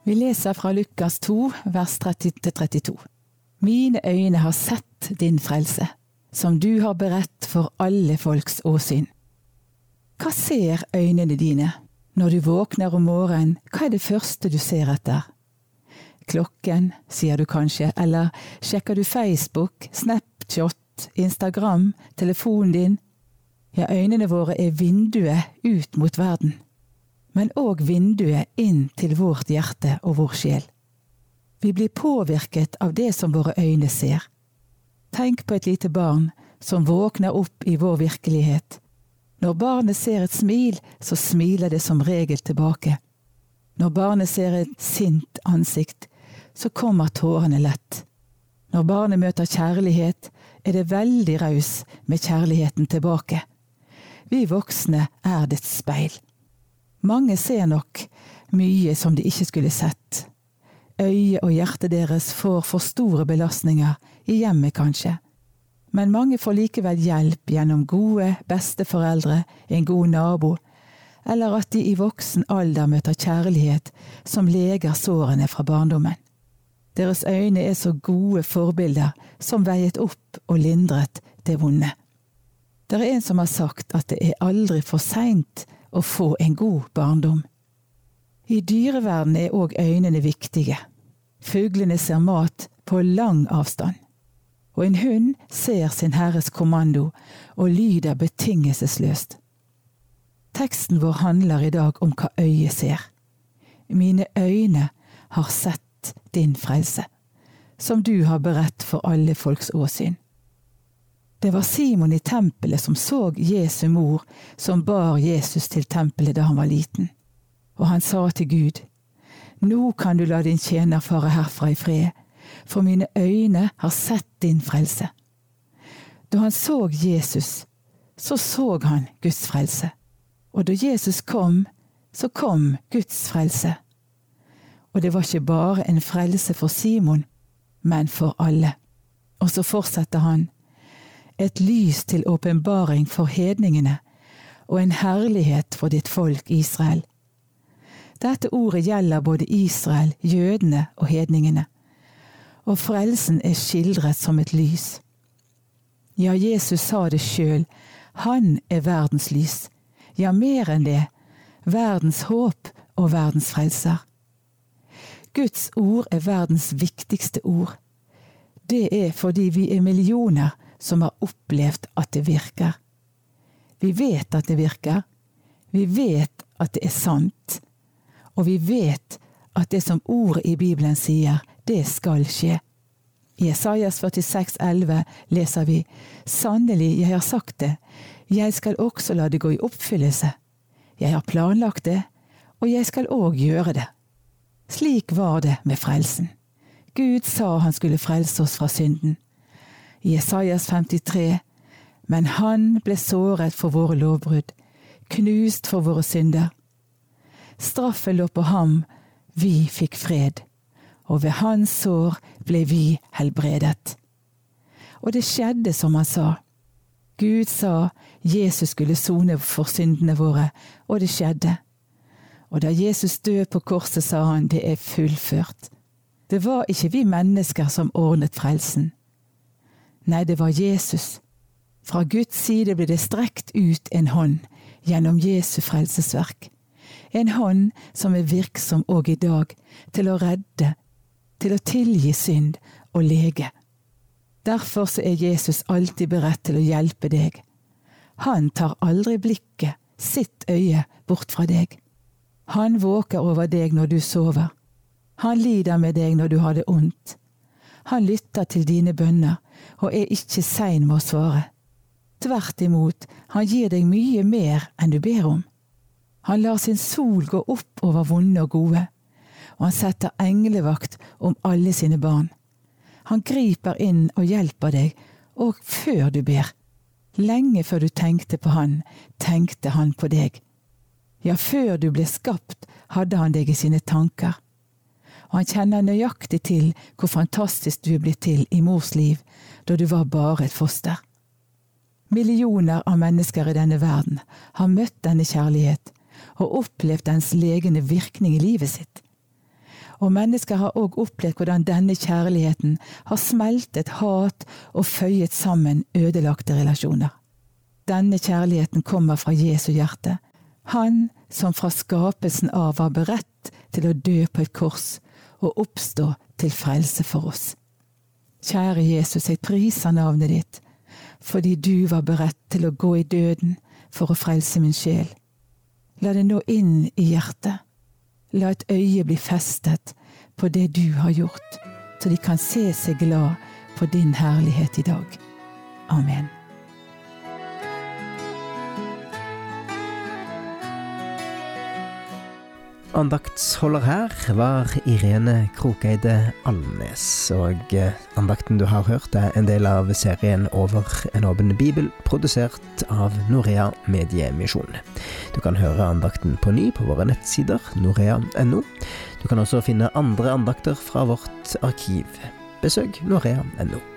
Vi leser fra Lukas 2, vers 30-32. Mine øyne har sett din frelse, som du har beredt for alle folks åsyn. Hva ser øynene dine? Når du våkner om morgenen, hva er det første du ser etter? Klokken, sier du kanskje, eller sjekker du Facebook, Snapchat, Instagram, telefonen din? Ja, øynene våre er vinduet ut mot verden, men også vinduet inn til vårt hjerte og vår sjel. Vi blir påvirket av det som våre øyne ser. Tenk på et lite barn som våkner opp i vår virkelighet. Når barnet ser et smil, så smiler det som regel tilbake. Når barnet ser et sint ansikt, så kommer tårene lett. Når barnet møter kjærlighet, er det veldig raus med kjærligheten tilbake. Vi voksne er dets speil. Mange ser nok mye som de ikke skulle sett. Øye og hjerte deres får for store belastninger, i hjemmet kanskje. Men mange får likevel hjelp gjennom gode besteforeldre, en god nabo, eller at de i voksen alder møter kjærlighet som leger sårene fra barndommen. Deres øyne er så gode forbilder som veiet opp og lindret det vonde. Det er en som har sagt at det er aldri for sent å få en god barndom. I dyreverden er også øynene viktige. Fuglene ser mat på lang avstand. Og en hund ser sin herres kommando og lyder betingelsesløst. Teksten vår handler i dag om hva øyet ser. Mine øyne har sett din frelse, som du har beredt for alle folks åsyn. Det var Simon i tempelet som så Jesu mor som bar Jesus til tempelet da han var liten. Og han sa til Gud, «Nå kan du la din tjener fare herfra i fred, for mine øyne har sett din frelse.» Da han så Jesus, så han Guds frelse. Og da Jesus kom, så kom Guds frelse. Og det var ikke bare en frelse for Simon, men for alle. Og så fortsetter han, et lys til åpenbaring for hedningene, og en herlighet for ditt folk Israel. Dette ordet gjelder både Israel, jødene og hedningene. Og frelsen er skildret som et lys. Ja, Jesus sa det selv, han er verdens lys. Ja, mer enn det, verdens håp og verdens frelser. Guds ord er verdens viktigste ord. Det er fordi vi er millioner som har opplevd at det virker. Vi vet at det virker. Vi vet at det er sant. Og vi vet at det som ordet i Bibelen sier, det skal skje. I Jesajas 46,11 leser vi, «Sannelig, jeg har sagt det, jeg skal også la det gå i oppfyllelse. Jeg har planlagt det, og jeg skal også gjøre det.» Slik var det med frelsen. Gud sa han skulle frelse oss fra synden. I Jesajas 53, «Men han ble såret for våre lovbrudd, knust for våre synder. Straffen lå på ham, vi fikk fred, og ved hans sår ble vi helbredet.» Og det skjedde som han sa. Gud sa Jesus skulle sone for syndene våre, og det skjedde. Og da Jesus døde på korset, sa han, det er fullført. Det var ikke vi mennesker som ordnet frelsen. Nei, det var Jesus. Fra Guds side ble det strekt ut en hånd gjennom Jesu frelsesverk. En hånd som er virksom også i dag til å redde, til å tilgi synd og lege. Derfor så er Jesus alltid beredt til å hjelpe deg. Han tar aldri blikket, sitt øye, bort fra deg. Han våker over deg når du sover. Han lider med deg når du har det ondt. Han lytter til dine bønner og er ikke sein med å svare. Tvert imot, han gir deg mye mer enn du ber om. Han lar sin sol gå opp over vonde og gode, og han setter englevakt om alle sine barn. Han griper inn og hjelper deg, og før du ber. Lenge før du tenkte på han, tenkte han på deg. Ja, før du ble skapt, hadde han deg i sine tanker. Og han kjenner nøyaktig til hvor fantastisk du er blitt til i mors liv, da du var bare et foster. Millioner av mennesker i denne verden har møtt denne kjærlighet, og opplevd dens legende virkning i livet sitt. Og mennesker har også opplevd hvordan denne kjærligheten har smeltet hat og føyet sammen ødelagte relasjoner. Denne kjærligheten kommer fra Jesu hjerte. Han som fra skapelsen av var beredt til å dø på et kors og oppstå til frelse for oss. Kjære Jesus, jeg priser navnet ditt, fordi du var beredt til å gå i døden for å frelse min sjel. La det nå inn i hjertet. La et øye bli festet på det du har gjort, så de kan se seg glad på din herlighet i dag. Amen. Andaktsholder her var Irene Krokeide Alnes, og andakten du har hørt er en del av serien Over en åpen bibel, produsert av Norea Mediemisjon. Du kan høre andakten på ny på våre nettsider, norea.no. Du kan også finne andre andakter fra vårt arkiv. Besøk norea.no.